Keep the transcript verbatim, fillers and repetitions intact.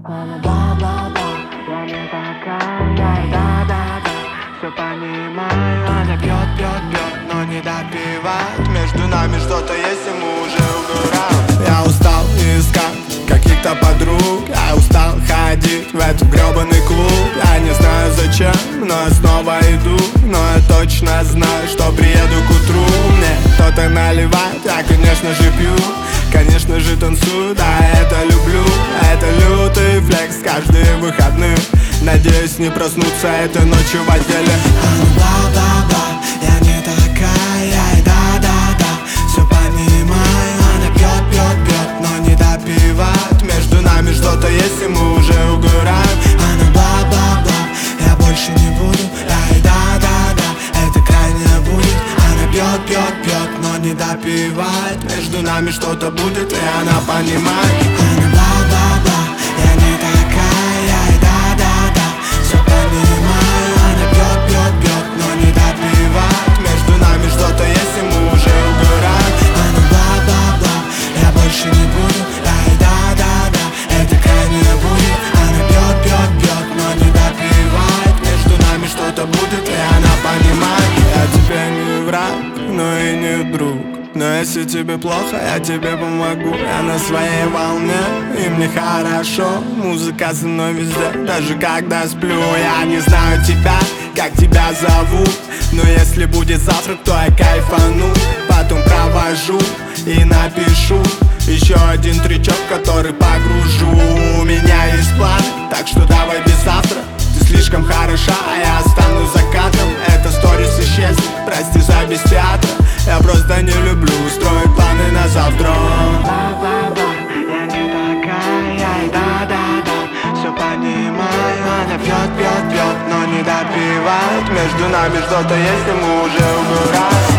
Она бла-бла-бла, я не такая, да-да-да, все понимаю. Она пьет, пьет, пьет, но не допивает. Между нами что-то есть, и мы уже угораем. Я устал искать каких-то подруг, я устал ходить в этот гребаный клуб. Я не знаю зачем, но я снова иду. Но я точно знаю, что приеду к утру. Мне кто-то наливает, я конечно же пью. Конечно же танцую, да, это люблю. Это лютый флекс каждые выходные. Надеюсь не проснуться этой ночью в отделе. Она бла-бла-бла, я не такая, да-да-да, все понимаю. Она пьет, пьет, пьет, но не допивает. Между нами что-то есть, и мы уже угораем. Она бла-бла-бла, я больше не буду, ай, да-да-да, это крайне будет. Она пьет, пьет, пьет, но не допивает. Между нами что-то будет, и она понимает. Она бла-бла-бла, я не такая, ай, да-да-да, все понимаю. Она пьет, пьет, пьет, но не допивает. Между нами что-то есть, и мы уже угораем. Она бла-бла-бла, я больше не буду, ай, да-да-да, это крайне будет. Она пьет, пьет, пьет, но не допивает. Между нами что-то будет, и она понимает. Я тебе не враг, но и не друг. Но если тебе плохо, я тебе помогу. Я на своей волне, и мне хорошо. Музыка со мной везде, даже когда сплю. Я не знаю тебя, как тебя зовут, но если будет завтрак, то я кайфану. Потом провожу и напишу еще один тречок, который погружу. У меня есть план, так что давай без завтра. Ты слишком хороша, а я останусь за кадром. Это сторис исчезнет, прости за без театра. Я просто не люблю строить планы на завтра. Бла-бла-бла, я не такая, ай, да-да-да, все понимаю. Она пьет, пьет, пьет, но не допивает. Между нами что-то есть, и мы уже угораем.